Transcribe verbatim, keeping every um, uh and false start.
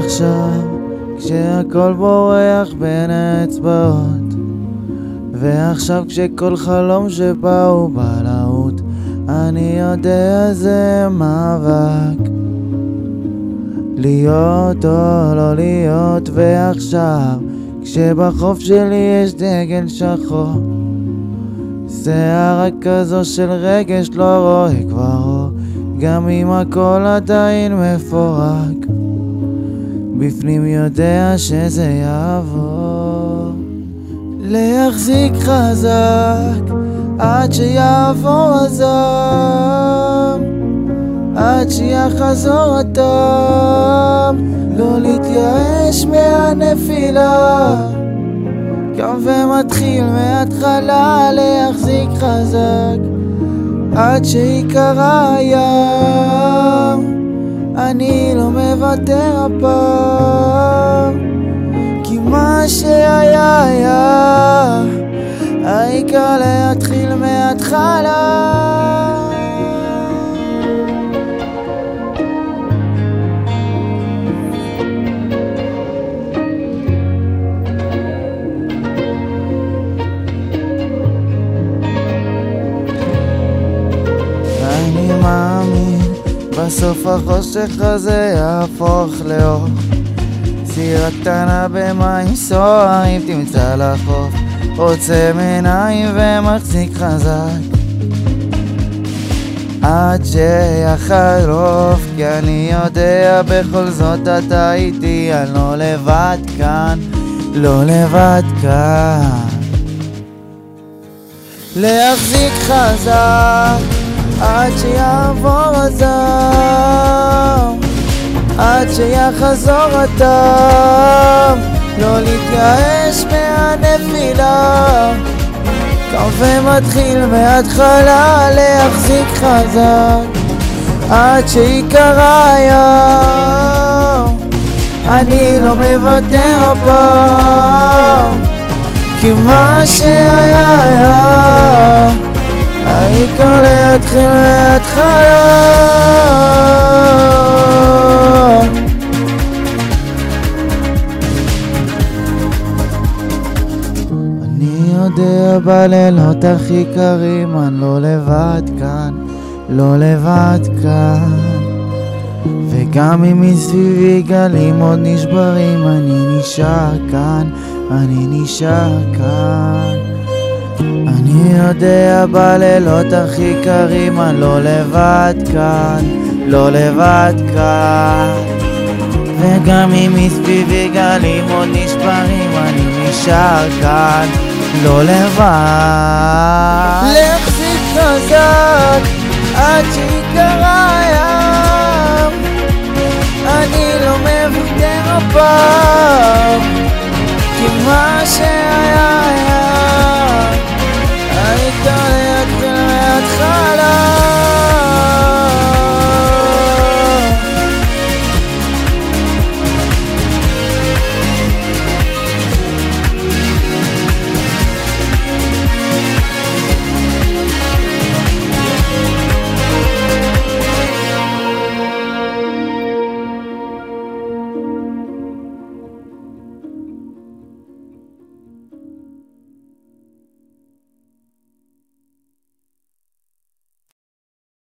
עכשיו כשהכל בורח בין האצבעות, ועכשיו כשכל חלום שבא הוא בלהות, אני יודע זה מאבק להיות או לא להיות. ועכשיו כשבחוף שלי יש דגל שחור, שערה כזו של רגש לא רואה כבר אור, גם אם הכל עדיין מפורק, בפנים יודע שזה יעבור. להחזיק חזק עד שיעבור הזעם, עד שיחזור הטעם, לא להתייאש מהנפילה, קם ומתחיל מההתחלה. להחזיק חזק עד שיקרא הים, אני לא מוותר הפעם, כי מה שהיה היה, העיקר להתחיל מההתחלה. אני מאמין בסוף החושך הזה יהפוך לאור, סירה קטנה במים סוערים תמצא לחוף, עוצם עיניים ומחזיק חזק עד שיחלוף, כי אני יודע בכל זאת אתה איתי, אני לא לבד כאן, לא לבד כאן. להחזיק חזק עד שיעבור הזעם, עד שיחזור הטעם, לא להתייאש מהנפילה, קם ומתחיל מההתחלה. להחזיק חזק עד שיקרא הים, אני לא מוותר הפעם, כי מה שהיה היה, העיקר להתחיל מההתחלה. אני יודע בלילות הכי קרים, אני לא לבד כאן, לא לבד כאן, וגם אם מסביבי גלים עוד נשברים, אני נשאר כאן, אני נשאר כאן. אני יודע בלילות הכי קרים, אני לא לבד כאן, לא לבד כאן, וגם אם מסביבי גלים עוד נשברים, אני נשאר כאן, לא לבד. להחזיק חזק עד שיקרא